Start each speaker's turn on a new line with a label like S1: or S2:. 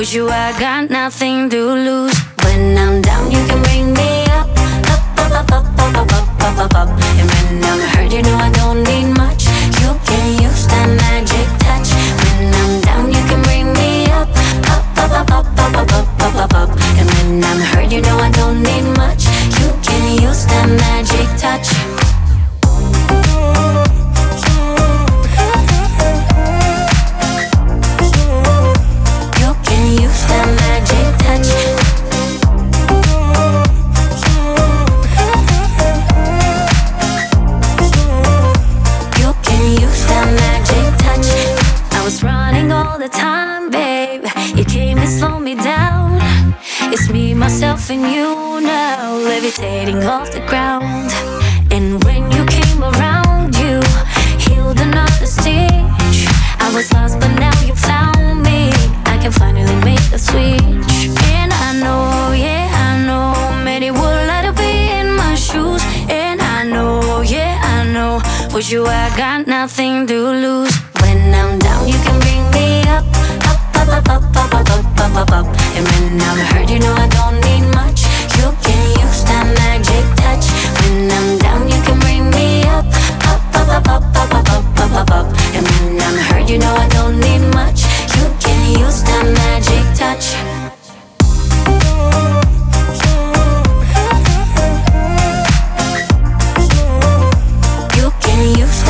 S1: With you I got nothing to lose. When I'm down you can bring me up, up, up, up, up, up, up, up, up, up. And when I'm hurt you know I don't need much. You can use that magic touch. When I'm down you can bring me up, up, up, up, up, up, up, up, up, up. And when I'm hurt you know I don't need much. You can use that magic touch. All the time, babe, you came to slow me down. It's me, myself, and you now, levitating off the ground. And when you came around, you healed another stitch. I was lost, but now you found me. I can finally make the switch. And I know, yeah, I know, many would like to be in my shoes. And I know, yeah, I know, with you I got nothing to lose. When I'm down, you can bring me up, up, up, up, up, up, up, up, up, up. And when I'm hurt, you know I don't need much. You can use that magic touch. When I'm down, you can bring me up, up, up, up, up, up, up, up, up, up. And when I'm hurt, you know I don't need much. You can use that magic touch. You can use